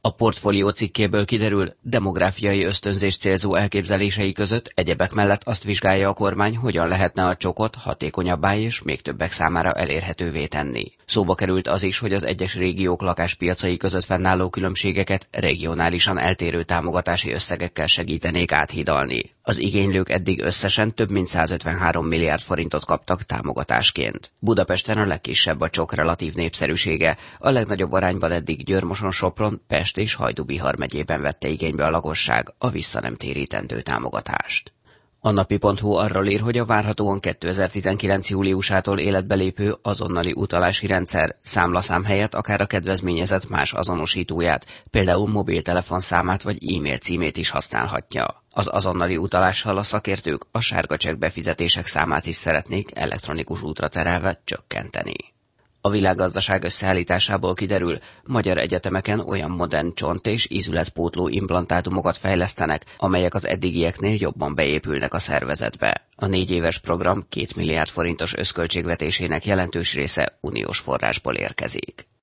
A Portfólió cikkéből kiderül, demográfiai ösztönzés célzó elképzelései között egyebek mellett azt vizsgálja a kormány, hogyan lehetne a csokot hatékonyabbá és még többek számára elérhetővé tenni. Szóba került az is, hogy az egyes régiók lakáspiacai között fennálló különbségeket regionálisan eltérő támogatási összegekkel segítenék áthidalni. Az igénylők eddig összesen több mint 153 milliárd forintot kaptak támogatásként. Budapesten a legkisebb a csok relatív népszerűsége, a legnagyobb arányban eddig Győr-Moson-Sopron, Pest és Hajdú-Bihar megyében vette igénybe a lakosság a visszanemtérítendő támogatást. A napi.hu arról ír, hogy a várhatóan 2019. júliusától életbe lépő azonnali utalási rendszer számlaszám helyett akár a kedvezményezett más azonosítóját, például mobiltelefonszámát vagy e-mail címét is használhatja. Az azonnali utalással a szakértők a sárga csekk befizetések számát is szeretnék elektronikus útra terelve csökkenteni. A világgazdaság összeállításából kiderül, magyar egyetemeken olyan modern csont- és ízületpótló implantátumokat fejlesztenek, amelyek az eddigieknél jobban beépülnek a szervezetbe. A 4 éves program 2 milliárd forintos összköltségvetésének jelentős része uniós forrásból érkezik.